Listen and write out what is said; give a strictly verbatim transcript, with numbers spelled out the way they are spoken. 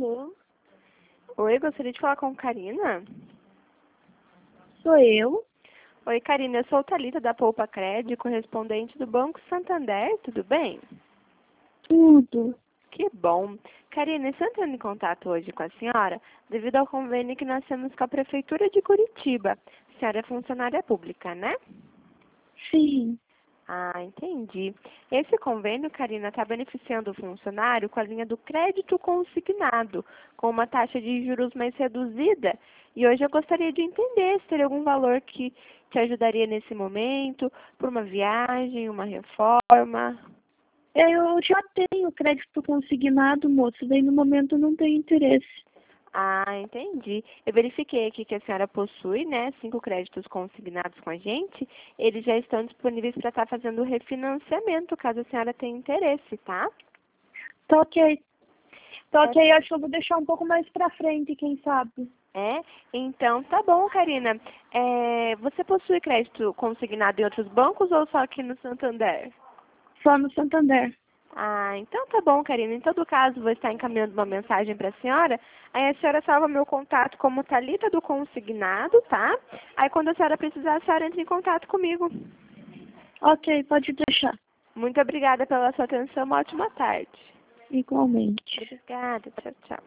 Alô? Oi, gostaria de falar com Karina. Sou eu? Oi, Karina, eu sou Thalita da Poupa Cred, correspondente do Banco Santander, tudo bem? Tudo. Que bom. Karina, estou entrando em contato hoje com a senhora devido ao convênio que nós temos com a Prefeitura de Curitiba. A senhora é funcionária pública, né? Sim. Ah, entendi. Esse convênio, Karina, está beneficiando o funcionário com a linha do crédito consignado, com uma taxa de juros mais reduzida. E hoje eu gostaria de entender se teria algum valor que te ajudaria nesse momento, por uma viagem, uma reforma. Eu já tenho crédito consignado, moço, daí no momento não tenho interesse. Ah, entendi. Eu verifiquei aqui que a senhora possui, né, cinco créditos consignados com a gente. Eles já estão disponíveis para estar fazendo o refinanciamento, caso a senhora tenha interesse, tá? Tá ok. Tá É, ok, acho que eu vou deixar um pouco mais pra frente, quem sabe. é? Então tá bom, Karina. É, você possui crédito consignado em outros bancos ou só aqui no Santander? Só no Santander. Ah, então tá bom, Karina. Em todo caso, vou estar encaminhando uma mensagem para a senhora. Aí a senhora salva meu contato como Thalita do Consignado, tá? Aí quando a senhora precisar, a senhora entra em contato comigo. Ok, pode deixar. Muito obrigada pela sua atenção. Uma ótima tarde. Igualmente. Obrigada. Tchau, tchau.